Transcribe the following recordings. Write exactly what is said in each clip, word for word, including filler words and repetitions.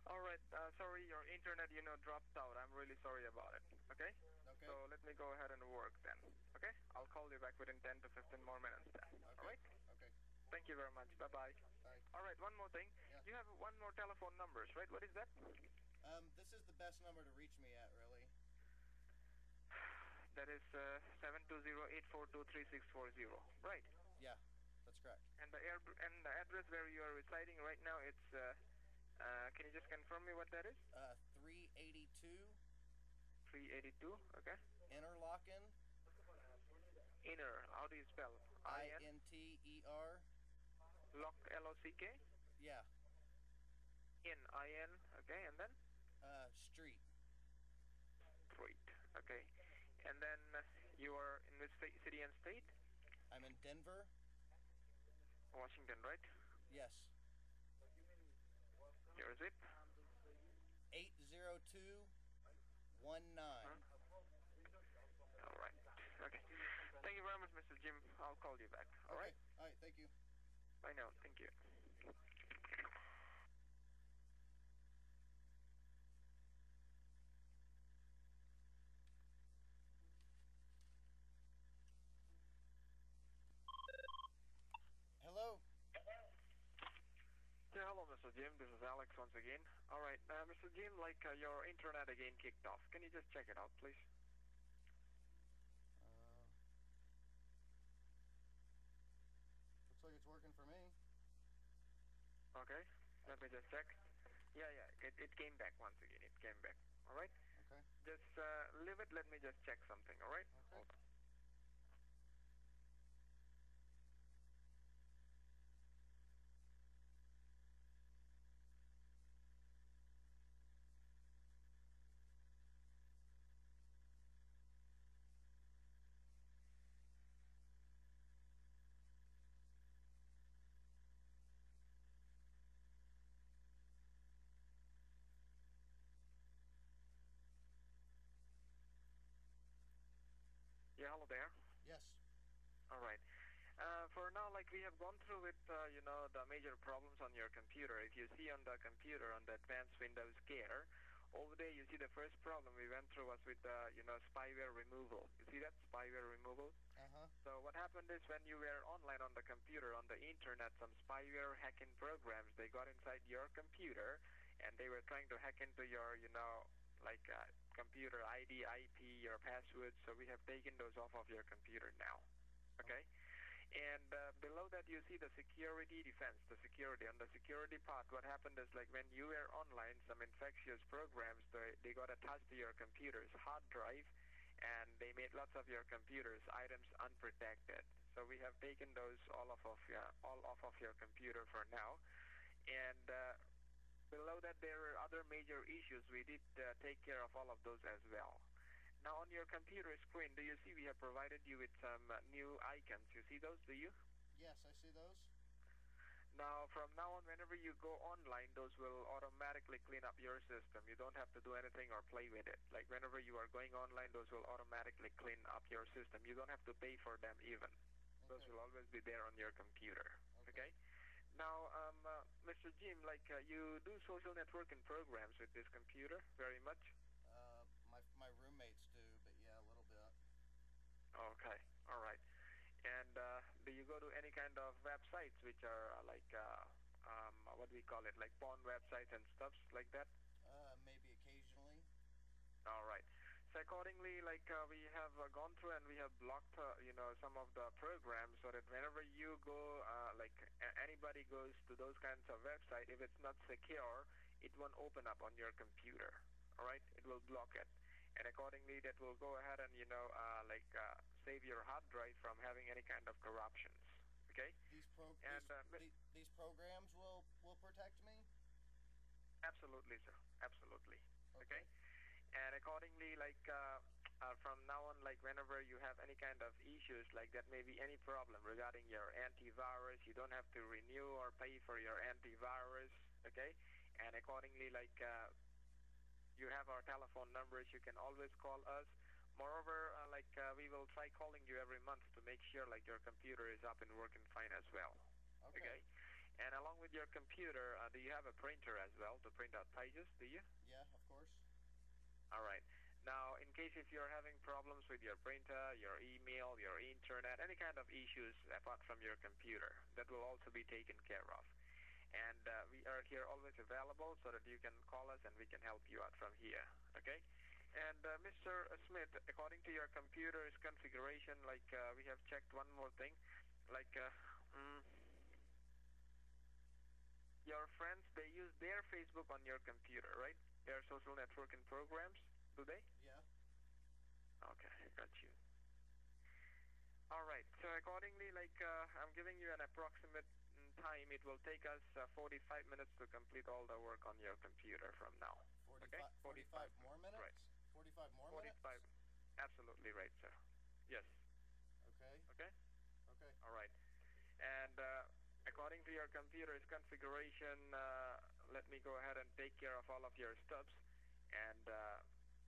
All right. Uh, sorry, your internet, you know, dropped out. I'm really sorry about it. Okay. Okay. So let me go ahead and work then. Okay. I'll call you back within ten to fifteen more minutes then. All Okay. right. Okay. Thank you very much. Bye bye. Bye. All right. One more thing. Yeah. You have one more telephone numbers, right? What is that? Um, this is the best number to reach me at, really. That is uh, seven two zero eight four two three six four zero. Right. Yeah, that's correct. And the air and the address where you are residing right now, it's. Uh, uh, can you just confirm me what that is? Uh, three eighty-two three eighty-two. Okay. Interlochen. Inner. How do you spell? I N T E R. Lock. L O C K. Yeah. In. I N. Okay. And then. Uh, street. Street. Okay. And then uh, you are in which sta- city and state? I'm in Denver. Washington, right? Yes. Your zip? eight zero two one nine. Huh? All right. Okay. Thank you very much, Mister Jim. I'll call you back. All Okay. right? All right, thank you. Bye now. Thank you. Hello. Yeah, hello, Mister Jim. This is Alex once again. All right, uh, Mister Jim, like uh, your internet again kicked off. Can you just check it out, please? Uh, looks like it's working for me. Okay. Let me just check. Yeah, yeah. It, it came back once again. It came back. All right. Okay. Just uh, leave it. Let me just check something. All right. Okay. Hold on. Yeah, hello there. Yes. All right. Uh, for now, like we have gone through with, uh, you know, the major problems on your computer. If you see on the computer, on the advanced Windows Care, over there you see the first problem we went through was with, uh, you know, spyware removal. You see that, spyware removal? Uh-huh. So what happened is when you were online on the computer, on the internet, some spyware hacking programs, they got inside your computer, and they were trying to hack into your, you know, like uh, computer I D, I P, your passwords. So we have taken those off of your computer now. Okay? And uh, below that you see the security defense, the security. On the security part, what happened is like when you were online, some infectious programs, they, they got attached to your computer's hard drive, and they made lots of your computer's items unprotected. So we have taken those all off of your, all off of your computer for now. And uh, below that there are other major issues. We did uh, take care of all of those as well. Now on your computer screen, do you see we have provided you with some uh, new icons? You see those, do you? Yes, I see those. Now, from now on, whenever you go online, those will automatically clean up your system. You don't have to do anything or play with it. Like whenever you are going online, those will automatically clean up your system. You don't have to pay for them even. Those Okay. will always be there on your computer. Okay. Okay? Now, um, uh, Mister Jim, like uh, you do social networking programs with this computer very much? Uh, my my roommates do, but yeah, a little bit. Okay, all right. And uh, do you go to any kind of websites which are uh, like, uh, um, what do we call it, like porn websites and stuff like that? Uh, maybe occasionally. All right. So accordingly, like uh, we have uh, gone through and we have blocked, uh, you know, some of the programs so that whenever you go, uh, like a- anybody goes to those kinds of website, if it's not secure, it won't open up on your computer. All right, it will block it, and accordingly, that will go ahead and you know, uh, like uh, save your hard drive from having any kind of corruptions. Okay? These pro And, these, uh, mi- the- these programs will will protect me. Absolutely, sir. Absolutely. Okay. Okay? And accordingly, like uh, uh, from now on, like whenever you have any kind of issues, like that may be any problem regarding your antivirus, you don't have to renew or pay for your antivirus. Okay? And accordingly, like uh, you have our telephone numbers, you can always call us. Moreover, uh, like uh, we will try calling you every month to make sure like your computer is up and working fine as well. Okay. Okay? And along with your computer, uh, do you have a printer as well to print out pages? Do you? Yeah, of course. All right. Now, in case if you're having problems with your printer, your email, your internet, any kind of issues apart from your computer, that will also be taken care of. And uh, we are here always available so that you can call us and we can help you out from here. Okay? And uh, Mister Smith, according to your computer's configuration, like uh, we have checked one more thing, like uh, mm, your friends, they use their Facebook on your computer, right? Their social networking programs, do they? Yeah. Okay, got you. All right. So accordingly, like uh, I'm giving you an approximate mm, time. It will take us uh, forty-five minutes to complete all the work on your computer from now. Okay? forty-five, forty-five more minutes? Right. forty-five more forty-five. minutes? Absolutely right, sir. Yes. Okay. Okay? Okay. All right. And uh, according to your computer's configuration, uh, let me go ahead and take care of all of your steps. And uh,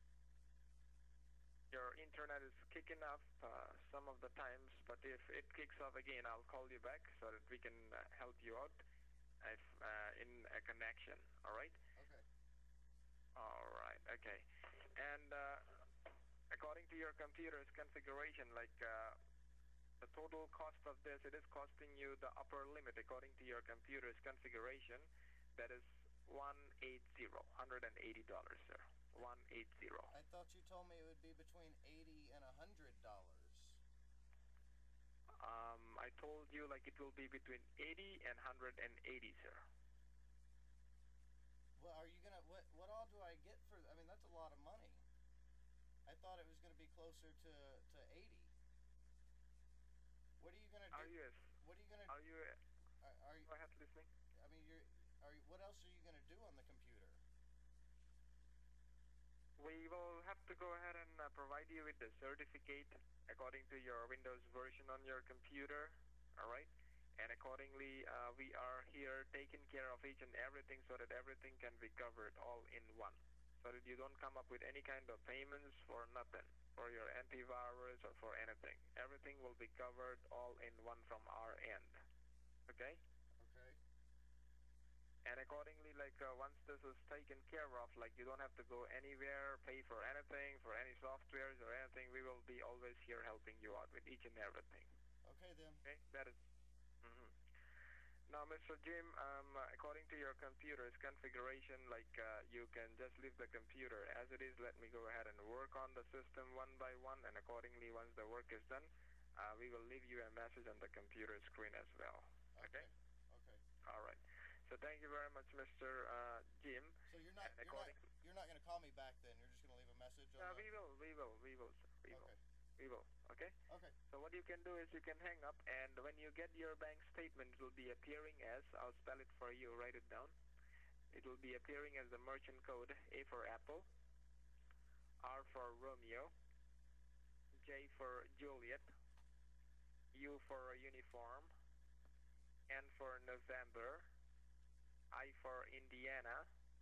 your internet is kicking off uh, some of the times, but if it kicks off again, I'll call you back so that we can uh, help you out if, uh, in a connection. All right? Okay. All right. Okay. And uh, according to your computer's configuration, like uh, the total cost of this, it is costing you the upper limit according to your computer's configuration. That is one eighty, one hundred eighty dollars, sir. one eighty. I thought you told me it would be between eighty and a hundred dollars. Um, I told you like it will be between eighty and one hundred eighty, sir. Well, are you gonna what? What all do I get for? I mean, that's a lot of money. I thought it was gonna be closer to to eighty. What are you gonna do? Are you? What are you gonna? Are you? Are, are you? Go ahead, listening. I mean, you're. Are you? What else are you gonna do on the computer? We will have to go ahead and uh, provide you with the certificate according to your Windows version on your computer. All right. And accordingly, uh, we are here taking care of each and everything so that everything can be covered all in one. So that you don't come up with any kind of payments for nothing, for your antivirus or for anything. Everything will be covered all in one from our end. Okay? Okay. And accordingly, like uh, once this is taken care of, like you don't have to go anywhere, pay for anything, for any softwares or anything. We will be always here helping you out with each and everything. Okay then. Okay? That is... Mm-hmm. Now, Mister Jim, um, uh, according to your computer's configuration, like uh, you can just leave the computer as it is. Let me go ahead and work on the system one by one, and accordingly, once the work is done, uh, we will leave you a message on the computer screen as well. Okay? Okay. Okay. All right. So thank you very much, Mister Uh, Jim. So you're not And you're not according- you're not gonna call me back then. You're just gonna leave a message on Uh, the. we will, we will, we will, sir. We Okay. will, we will. Okay. Okay. So what you can do is you can hang up, and when you get your bank statement, it will be appearing as, I'll spell it for you. Write it down. It will be appearing as the merchant code: A for Apple, R for Romeo, J for Juliet, U for Uniform, N for November, I for Indiana,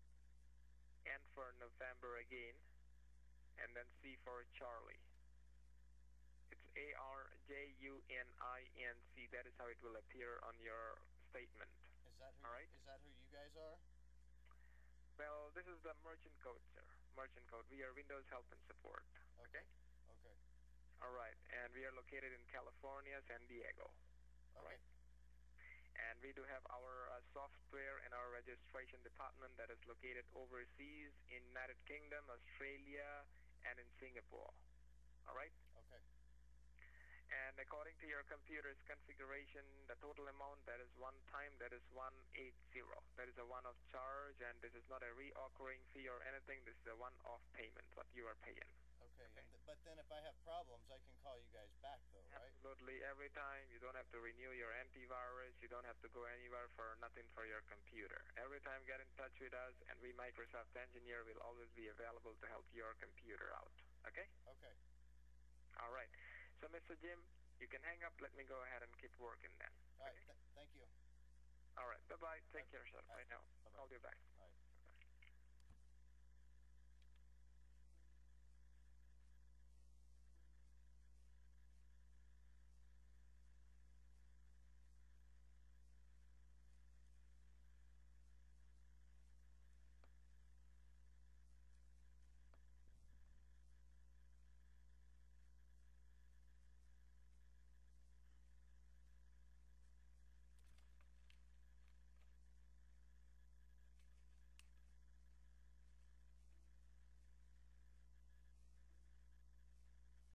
N for November again, and then C for Charlie. It's A R J U N I N C. That is how it will appear on your statement. Is that who? All right. Is that who you guys are? Well, this is the merchant code, sir. Merchant code. We are Windows Help and Support. Okay? Okay. All right. And we are located in California, San Diego. All Okay. right. And we do have our uh, software and our registration department that is located overseas in United Kingdom, Australia, and in Singapore. All right? Okay. And according to your computer's configuration, the total amount that is one time, that is one eighty. That is a one-off charge, and this is not a reoccurring fee or anything. This is a one-off payment, what you are paying. Okay. Okay. And th- but then if I have problems, I can call you guys back though, right? Absolutely. Every time. You don't have to renew your antivirus. You don't have to go anywhere for nothing for your computer. Every time get in touch with us, and we Microsoft Engineer will always be available to help your computer out. Okay? Okay. All right. So, Mister Jim, you can hang up. Let me go ahead and keep working then. All right. Okay? Th- thank you. All right. Bye-bye. Take Bye. care, sir. Bye. Bye now. Bye-bye. Call you back.